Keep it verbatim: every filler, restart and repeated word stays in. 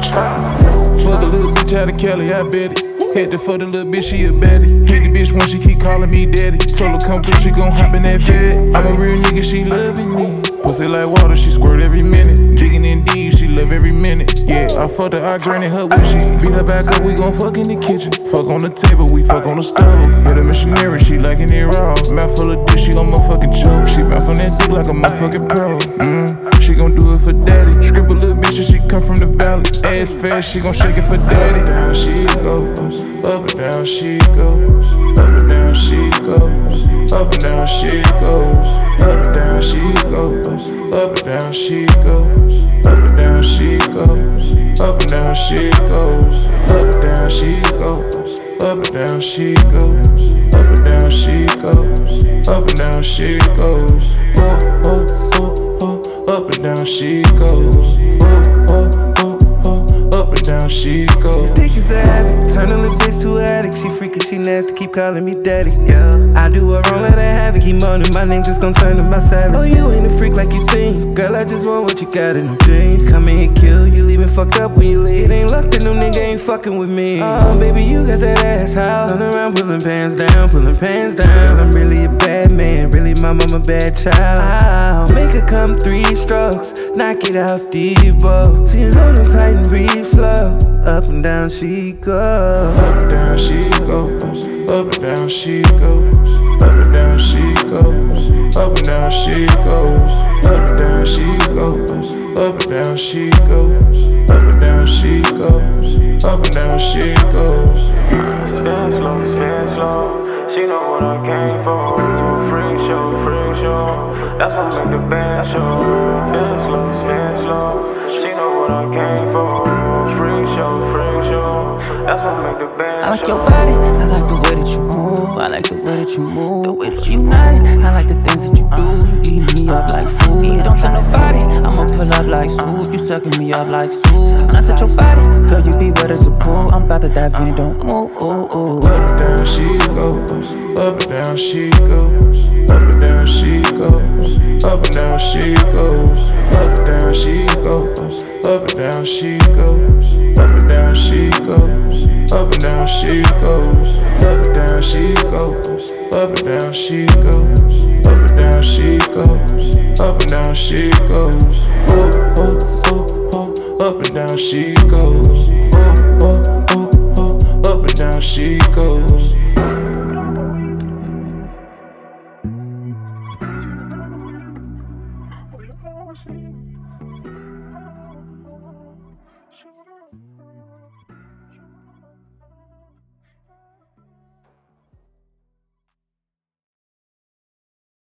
Fuck a little bitch out of Cali, I bet it. Had to fuck the little bitch, she a baddie. Hit the bitch when she keep calling me daddy. Told her come through, she gon' hop in that vet. I'm a real nigga, she loving me. Pussy like water, she squirt every minute. Digging in deep, she love every minute. Yeah, I fucked her, I granted her wishes. Beat her back up, we gon' fuck in the kitchen. Fuck on the table, we fuck on the stove. Yeah, the missionary, she liking it raw. Mouth full of dick, she gon' motherfucking choke. She bounce on that dick like a motherfucking pro. Mm, she gon' do it for daddy. Script a little bitch and she come from the valley. Ass fast, she gon' shake it for daddy. Down she go, up and down she go. Up and down she go. Up and down she go. Up and down she go. Up and down she go. Up and down she go. Up and down she go. Up and down she go. Up and down she go. Up and down she go. Up and down she go. Oh oh oh oh. Up and down she go. Oh oh oh oh. Up and down she go. This dick is a habit. Turn a little bitch to an addict. She freaky, she nasty. Keep calling me daddy. Yeah. I do her wrong, let her have it. Keep moaning, my name just gon' turn to my savage. Oh, you ain't a freak like you think. Girl, I just want what you got in them jeans. Come in and kill, you leaving fucked up when you leave. It ain't luck that no nigga ain't fucking with me. Oh, baby, you got that ass how? Turn around, pulling pants down, pulling pants down. I'm really a bad man, really my mama bad child. I'll make her come three strokes, knock it out deep, bro. See you hold them tight and breathe slow. Up and down she go. Up and down she go. Up and down she go. Up and down she go. Up and down she go. Up and down she go. Up and down she go. Up and down she go. Up and down she go. Spin slow, spin slow. She know what I came for. Freak show, freak show. That's what make the band show. Spin slow, spin slow. She know what I came for. Freak show, freak show. That's what make the band show. I like your body, I like the way that you move. I like the way that you move, the way that you nice. I like the things that you do. You eating me up like food. Don't tell nobody, I'ma pull up like swoop. You sucking me up like soup. When I touch your body, girl, you be wet as a pool. I'm about to dive in, don't move. Ooh, ooh. Up and down she go. Up and down she go. Up and down she go. Up and down she go. Up and down she go. Up and down she go. Up and down she go. Up and down she go. Up and down she go. Up and down she go. Up and down she go. Up and down she go. Oh oh oh oh. Up and down she go. Oh oh oh oh. Up and down she go. She